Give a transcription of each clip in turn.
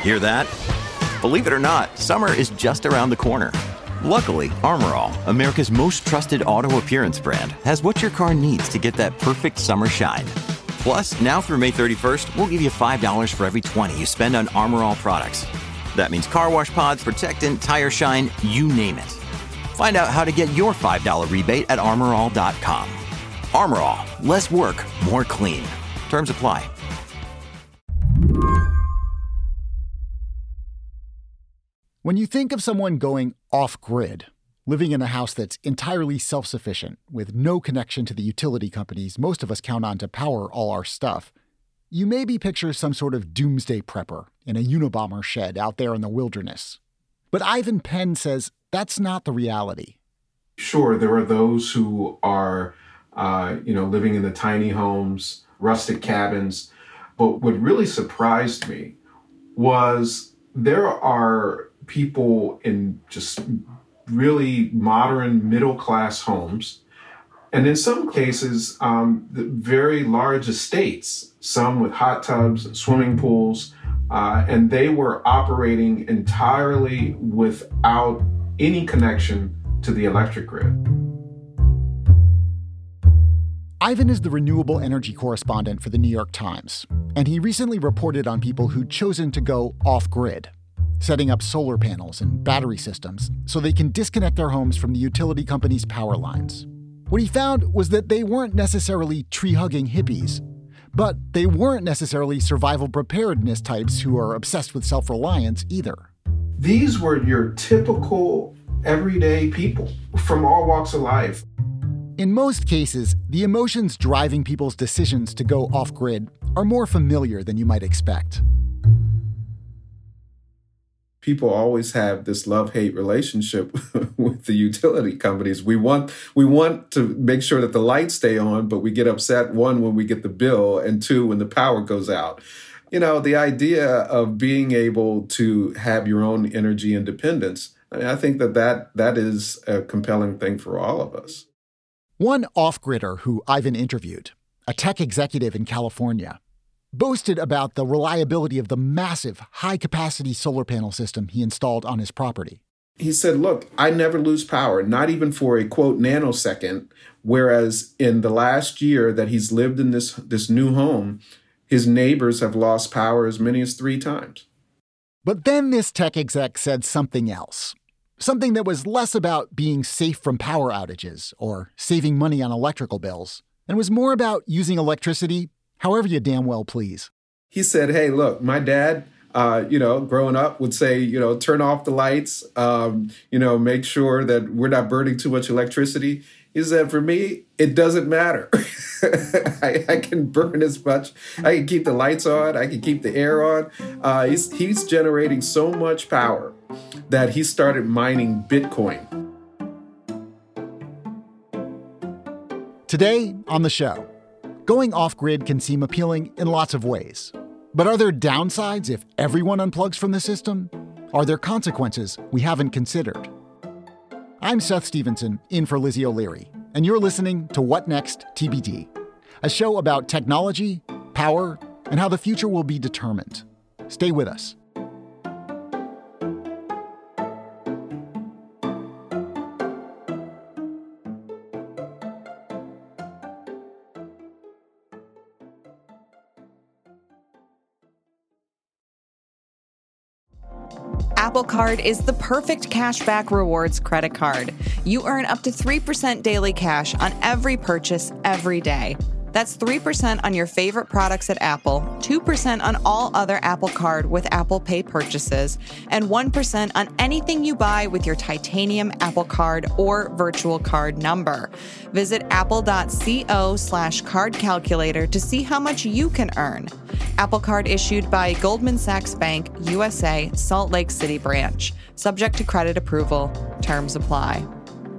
Hear that? Believe it or not, summer is just around the corner. Luckily, Armor All, America's most trusted auto appearance brand, has what your car needs to get that perfect summer shine. Plus, now through May 31st, we'll give you $5 for every $20 you spend on Armor All products. That means car wash pods, protectant, tire shine, you name it. Find out how to get your $5 rebate at armorall.com. Armor All, less work, more clean. Terms apply. When you think of someone going off-grid, living in a house that's entirely self-sufficient, with no connection to the utility companies most of us count on to power all our stuff, you maybe picture some sort of doomsday prepper in a Unabomber shed out there in the wilderness. But Ivan Penn says that's not the reality. Sure, there are those who are, living in the tiny homes, rustic cabins. But what really surprised me was there are people in just really modern middle-class homes, and in some cases, very large estates, some with hot tubs and swimming pools, and they were operating entirely without any connection to the electric grid. Ivan is the renewable energy correspondent for the New York Times, and he recently reported on people who'd chosen to go off-grid, setting up solar panels and battery systems so they can disconnect their homes from the utility company's power lines. What he found was that they weren't necessarily tree-hugging hippies, but they weren't necessarily survival preparedness types who are obsessed with self-reliance either. These were your typical everyday people from all walks of life. In most cases, the emotions driving people's decisions to go off-grid are more familiar than you might expect. People always have this love-hate relationship with the utility companies. We want to make sure that the lights stay on, but we get upset, one, when we get the bill, and two, when the power goes out. The idea of being able to have your own energy independence, I think that is a compelling thing for all of us. One off-gridder who Ivan interviewed, a tech executive in California, boasted about the reliability of the massive, high-capacity solar panel system he installed on his property. He said, look, I never lose power, not even for a, quote, nanosecond, whereas in the last year that he's lived in this new home, his neighbors have lost power as many as 3 times. But then this tech exec said something else, something that was less about being safe from power outages or saving money on electrical bills, and was more about using electricity however you damn well please. He said, hey, look, my dad, growing up would say, turn off the lights, make sure that we're not burning too much electricity. He said, for me, it doesn't matter. I can burn as much. I can keep the lights on. I can keep the air on. He's generating so much power that he started mining Bitcoin. Today on the show, going off-grid can seem appealing in lots of ways. But are there downsides if everyone unplugs from the system? Are there consequences we haven't considered? I'm Seth Stevenson, in for Lizzie O'Leary, and you're listening to What Next TBD, a show about technology, power, and how the future will be determined. Stay with us. Apple Card is the perfect cashback rewards credit card. You earn up to 3% daily cash on every purchase every day. That's 3% on your favorite products at Apple, 2% on all other Apple Card with Apple Pay purchases, and 1% on anything you buy with your titanium Apple Card or virtual card number. Visit apple.co/card calculator to see how much you can earn. Apple Card issued by Goldman Sachs Bank, USA, Salt Lake City branch. Subject to credit approval. Terms apply.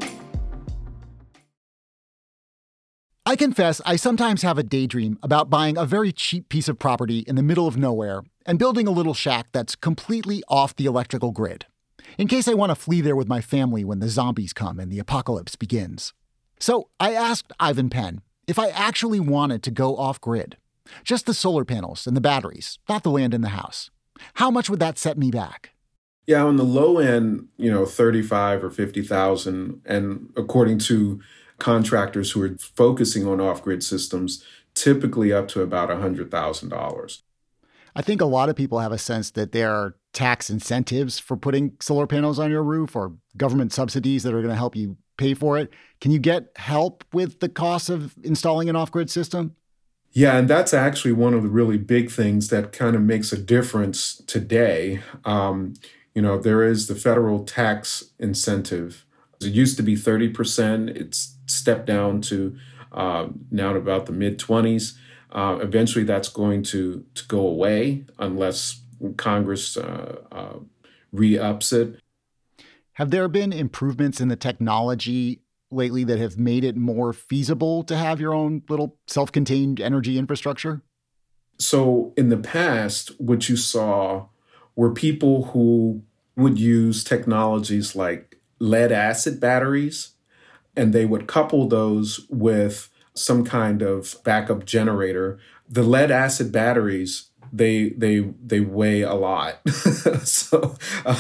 I confess I sometimes have a daydream about buying a very cheap piece of property in the middle of nowhere and building a little shack that's completely off the electrical grid, in case I want to flee there with my family when the zombies come and the apocalypse begins. So I asked Ivan Penn if I actually wanted to go off-grid, just the solar panels and the batteries, not the land in the house. How much would that set me back? Yeah, on the low end, 35 or 50,000, and according to contractors who are focusing on off-grid systems, typically up to about $100,000. I think a lot of people have a sense that there are tax incentives for putting solar panels on your roof or government subsidies that are going to help you pay for it. Can you get help with the cost of installing an off-grid system? Yeah, and that's actually one of the really big things that kind of makes a difference today. There is the federal tax incentive. It used to be 30%. It's stepped down to now to about the mid-20s. Eventually, that's going to go away unless Congress re-ups it. Have there been improvements in the technology lately that have made it more feasible to have your own little self-contained energy infrastructure? So in the past, what you saw were people who would use technologies like lead-acid batteries, and they would couple those with some kind of backup generator. The lead-acid batteries, they weigh a lot. So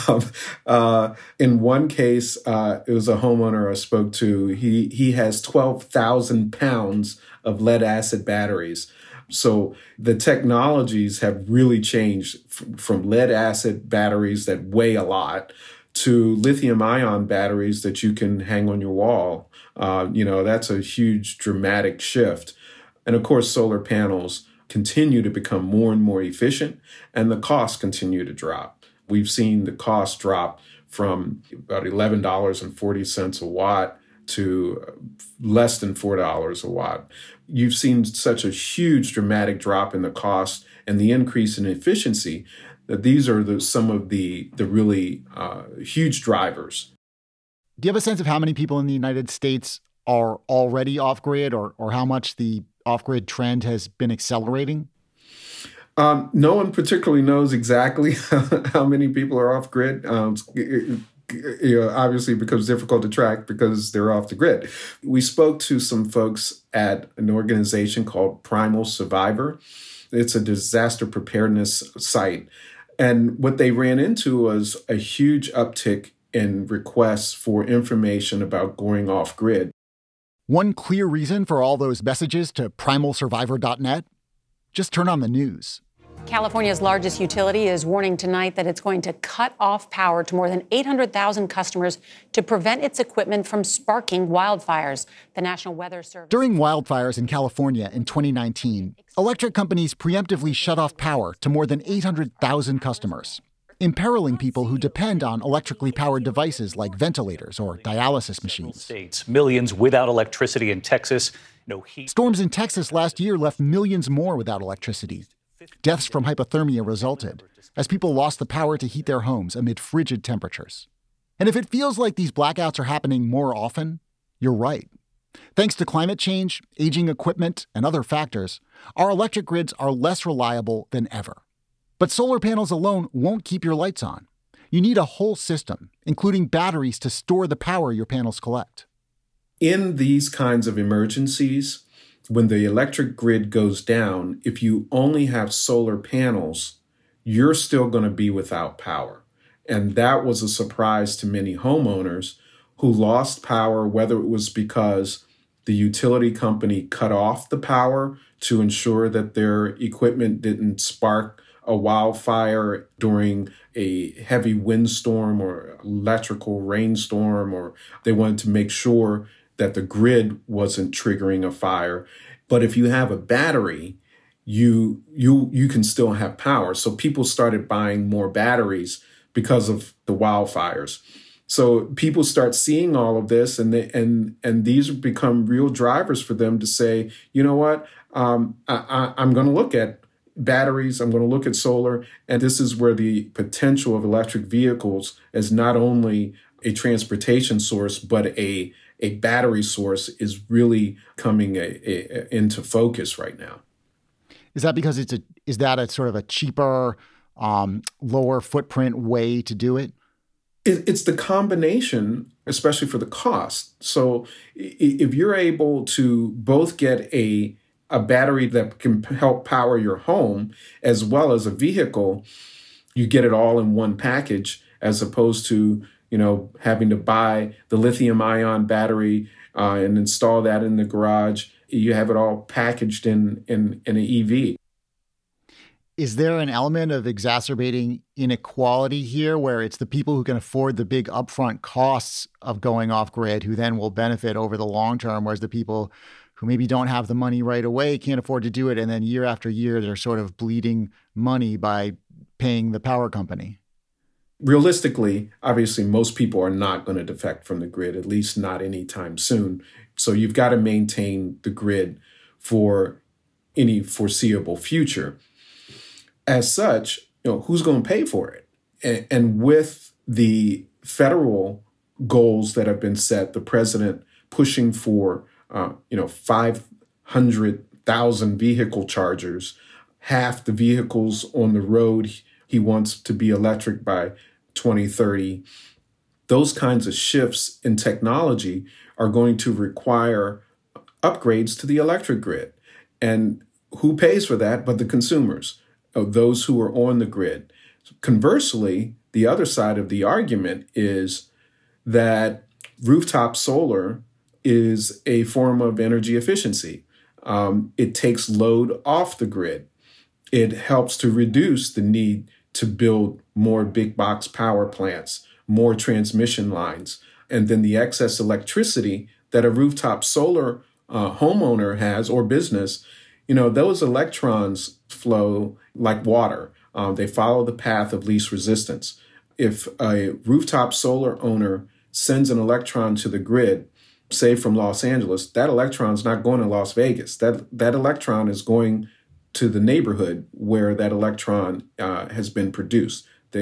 in one case, it was a homeowner I spoke to. He has 12,000 pounds of lead-acid batteries. So the technologies have really changed from lead-acid batteries that weigh a lot to lithium-ion batteries that you can hang on your wall. That's a huge, dramatic shift. And of course, solar panels continue to become more and more efficient, and the costs continue to drop. We've seen the cost drop from about $11.40 a watt to less than $4 a watt. You've seen such a huge, dramatic drop in the cost and the increase in efficiency that these are some of the really huge drivers. Do you have a sense of how many people in the United States are already off-grid or how much the off-grid trend has been accelerating? No one particularly knows exactly how many people are off-grid. Obviously it becomes difficult to track because they're off the grid. We spoke to some folks at an organization called Primal Survivor. It's a disaster preparedness site. And what they ran into was a huge uptick in requests for information about going off-grid. One clear reason for all those messages to primalsurvivor.net? Just turn on the news. California's largest utility is warning tonight that it's going to cut off power to more than 800,000 customers to prevent its equipment from sparking wildfires. The National Weather Service. During wildfires in California in 2019, electric companies preemptively shut off power to more than 800,000 customers, imperiling people who depend on electrically powered devices like ventilators or dialysis machines. States, millions without electricity in Texas. No heat. Storms in Texas last year left millions more without electricity. Deaths from hypothermia resulted as people lost the power to heat their homes amid frigid temperatures. And if it feels like these blackouts are happening more often, you're right. Thanks to climate change, aging equipment, and other factors, our electric grids are less reliable than ever. But solar panels alone won't keep your lights on. You need a whole system, including batteries to store the power your panels collect. In these kinds of emergencies, when the electric grid goes down, if you only have solar panels, you're still going to be without power. And that was a surprise to many homeowners who lost power, whether it was because the utility company cut off the power to ensure that their equipment didn't spark a wildfire during a heavy windstorm or electrical rainstorm, or they wanted to make sure that the grid wasn't triggering a fire. But if you have a battery, you can still have power. So people started buying more batteries because of the wildfires. So people start seeing all of this, and these become real drivers for them to say, you know what, I'm going to look at batteries, I'm going to look at solar, and this is where the potential of electric vehicles as not only a transportation source, but a battery source is really coming into focus right now. Is that because is that a sort of a cheaper, lower footprint way to do it? It's the combination, especially for the cost. So if you're able to both get a battery that can help power your home as well as a vehicle, You get it all in one package as opposed to, having to buy the lithium ion battery and install that in the garage. You have it all packaged in an EV. Is there an element of exacerbating inequality here where it's the people who can afford the big upfront costs of going off grid who then will benefit over the long term, whereas the people who maybe don't have the money right away can't afford to do it, and then year after year they're sort of bleeding money by paying the power company? Realistically, obviously, most people are not going to defect from the grid, at least not anytime soon. So you've got to maintain the grid for any foreseeable future. As such, who's going to pay for it? And with the federal goals that have been set, the president pushing for 500,000 vehicle chargers, half the vehicles on the road he wants to be electric by 2030. Those kinds of shifts in technology are going to require upgrades to the electric grid. And who pays for that but the consumers, those who are on the grid? Conversely, the other side of the argument is that rooftop solar is a form of energy efficiency. It takes load off the grid. It helps to reduce the need to build more big box power plants, more transmission lines, and then the excess electricity that a rooftop solar homeowner has or business, those electrons flow like water. They follow the path of least resistance. If a rooftop solar owner sends an electron to the grid, say from Los Angeles, that electron's not going to Las Vegas. That electron is going to the neighborhood where that electron has been produced.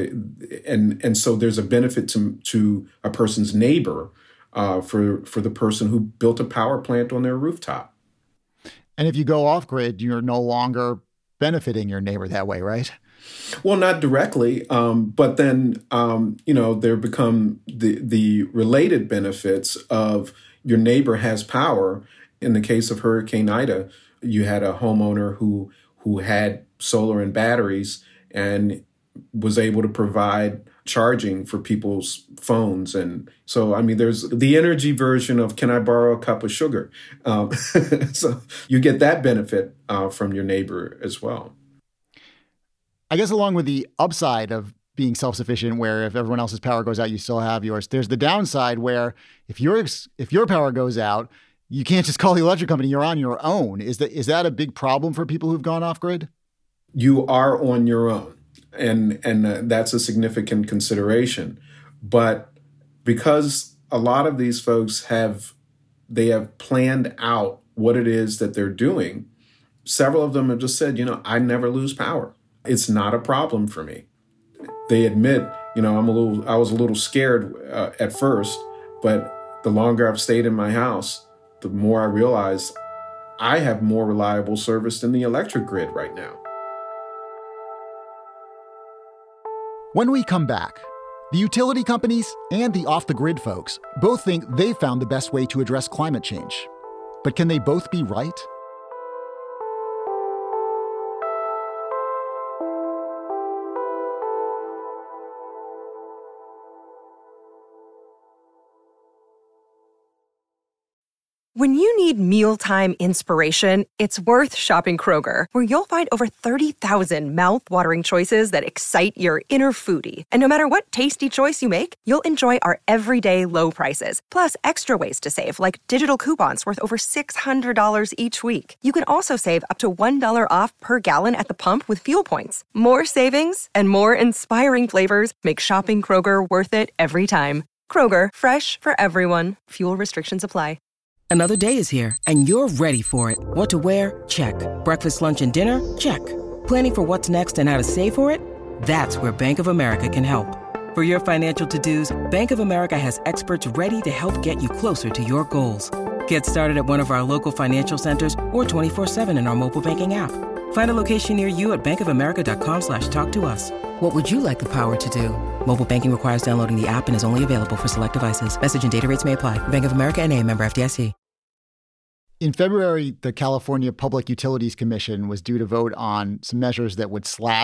And so there's a benefit to a person's neighbor for the person who built a power plant on their rooftop. And if you go off grid, you're no longer benefiting your neighbor that way, right? Well, not directly, but then, there become the related benefits of your neighbor has power. In the case of Hurricane Ida, you had a homeowner who had solar and batteries and was able to provide charging for people's phones. And so, there's the energy version of can I borrow a cup of sugar? So you get that benefit from your neighbor as well. I guess along with the upside of being self-sufficient, where if everyone else's power goes out, you still have yours, there's the downside where if your power goes out, you can't just call the electric company, you're on your own. Is that a big problem for people who've gone off grid? You are on your own. And that's a significant consideration. But because a lot of these folks have planned out what it is that they're doing, several of them have just said, I never lose power. It's not a problem for me. They admit, I was a little scared at first, but the longer I've stayed in my house, the more I realize I have more reliable service than the electric grid right now. When we come back, the utility companies and the off-the-grid folks both think they've found the best way to address climate change. But can they both be right? When you need mealtime inspiration, it's worth shopping Kroger, where you'll find over 30,000 mouth-watering choices that excite your inner foodie. And no matter what tasty choice you make, you'll enjoy our everyday low prices, plus extra ways to save, like digital coupons worth over $600 each week. You can also save up to $1 off per gallon at the pump with fuel points. More savings and more inspiring flavors make shopping Kroger worth it every time. Kroger, fresh for everyone. Fuel restrictions apply. Another day is here, and you're ready for it. What to wear? Check. Breakfast, lunch, and dinner? Check. Planning for what's next and how to save for it? That's where Bank of America can help. For your financial to-dos, Bank of America has experts ready to help get you closer to your goals. Get started at one of our local financial centers or 24/7 in our mobile banking app. Find a location near you at bankofamerica.com/talktous. What would you like the power to do? Mobile banking requires downloading the app and is only available for select devices. Message and data rates may apply. Bank of America NA, member FDIC. In February, the California Public Utilities Commission was due to vote on some measures that would slash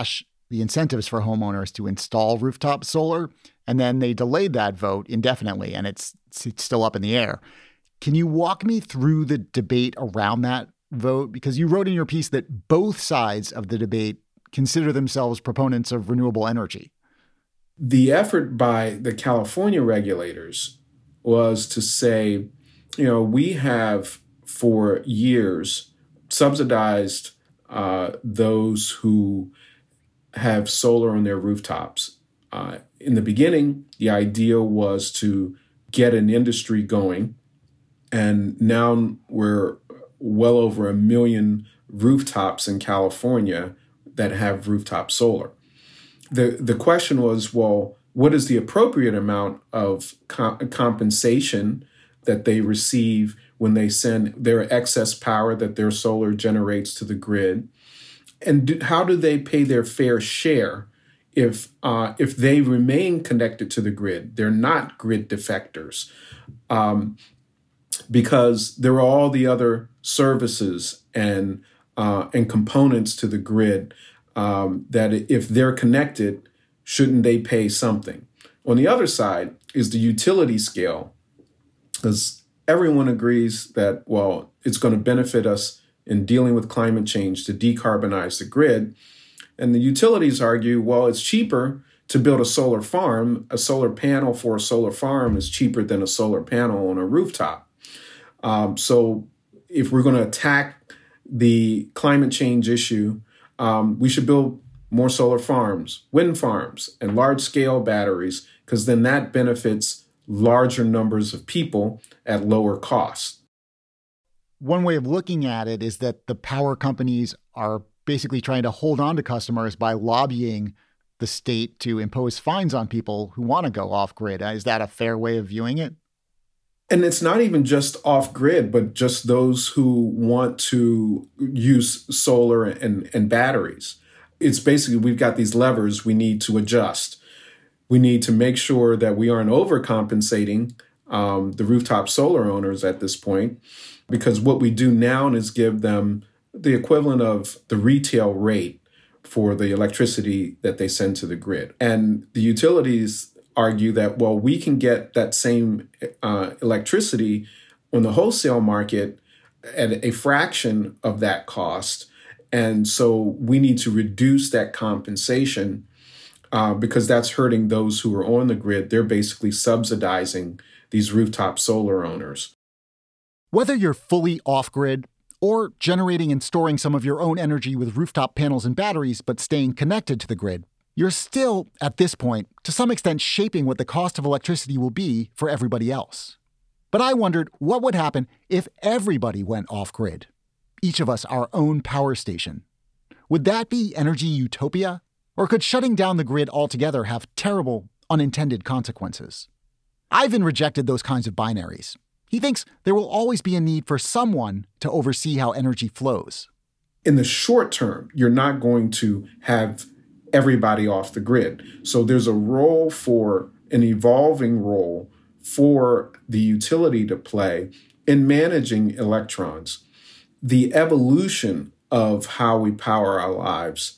the incentives for homeowners to install rooftop solar, and then they delayed that vote indefinitely, and it's still up in the air. Can you walk me through the debate around that vote? Because you wrote in your piece that both sides of the debate consider themselves proponents of renewable energy. The effort by the California regulators was to say, we have for years subsidized those who have solar on their rooftops. In the beginning, the idea was to get an industry going, and now we're well over 1 million rooftops in California that have rooftop solar. The question was, well, what is the appropriate amount of compensation that they receive when they send their excess power that their solar generates to the grid? And how do they pay their fair share if they remain connected to the grid? They're not grid defectors, because there are all the other services and components to the grid that if they're connected, shouldn't they pay something? On the other side is the utility scale, because everyone agrees that, well, it's going to benefit us in dealing with climate change to decarbonize the grid. And the utilities argue, well, it's cheaper to build a solar farm. A solar panel for a solar farm is cheaper than a solar panel on a rooftop. So if we're going to attack the climate change issue, we should build more solar farms, wind farms, and large-scale batteries, because then that benefits larger numbers of people at lower cost. One way of looking at it is that the power companies are basically trying to hold on to customers by lobbying the state to impose fines on people who want to go off-grid. Is that a fair way of viewing it? And it's not even just off-grid, but just those who want to use solar and batteries. It's basically, we've got these levers we need to adjust. We need to make sure that we aren't overcompensating the rooftop solar owners at this point, because what we do now is give them the equivalent of the retail rate for the electricity that they send to the grid. And the utilities argue that, well, we can get that same electricity on the wholesale market at a fraction of that cost. And so we need to reduce that compensation because that's hurting those who are on the grid. They're basically subsidizing these rooftop solar owners. Whether you're fully off-grid or generating and storing some of your own energy with rooftop panels and batteries, but staying connected to the grid, you're still, at this point, to some extent shaping what the cost of electricity will be for everybody else. But I wondered what would happen if everybody went off-grid, each of us our own power station. Would that be energy utopia? Or could shutting down the grid altogether have terrible, unintended consequences? Ivan rejected those kinds of binaries. He thinks there will always be a need for someone to oversee how energy flows. In the short term, you're not going to have everybody off the grid. So there's a role for an evolving role for the utility to play in managing electrons. The evolution of how we power our lives,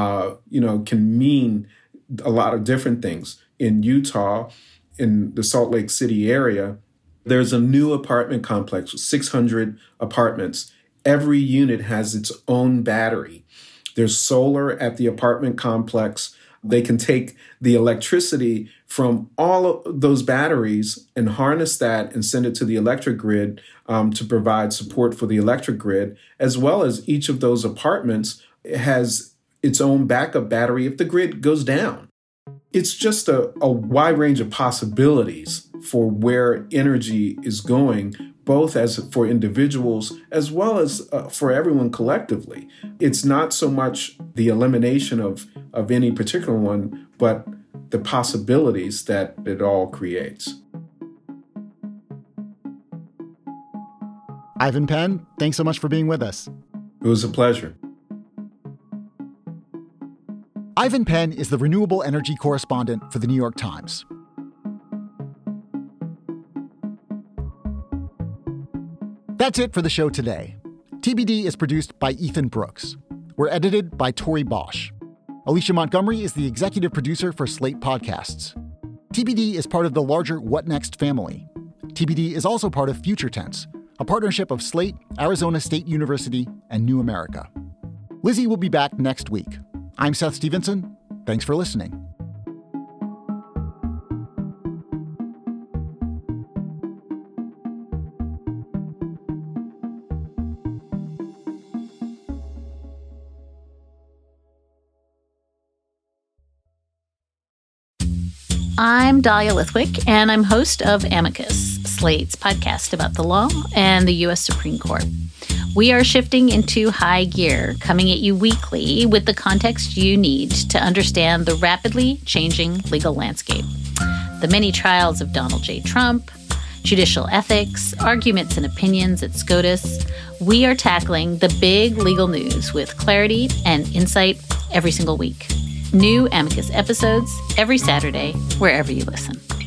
can mean a lot of different things. In Utah, in the Salt Lake City area, there's a new apartment complex with 600 apartments. Every unit has its own battery. There's solar at the apartment complex. They can take the electricity from all of those batteries and harness that and send it to the electric grid to provide support for the electric grid, as well as each of those apartments has its own backup battery if the grid goes down. It's just a wide range of possibilities for where energy is going, both as for individuals as well as for everyone collectively. It's not so much the elimination of any particular one, but the possibilities that it all creates. Ivan Penn, thanks so much for being with us. It was a pleasure. Ivan Penn is the renewable energy correspondent for The New York Times. That's it for the show today. TBD is produced by Ethan Brooks. We're edited by Tori Bosch. Alicia Montgomery is the executive producer for Slate Podcasts. TBD is part of the larger What Next family. TBD is also part of Future Tense, a partnership of Slate, Arizona State University, and New America. Lizzie will be back next week. I'm Seth Stevenson. Thanks for listening. I'm Dahlia Lithwick, and I'm host of Amicus, Slate's podcast about the law and the U.S. Supreme Court. We are shifting into high gear, coming at you weekly with the context you need to understand the rapidly changing legal landscape. The many trials of Donald J. Trump, judicial ethics, arguments and opinions at SCOTUS. We are tackling the big legal news with clarity and insight every single week. New Amicus episodes every Saturday, wherever you listen.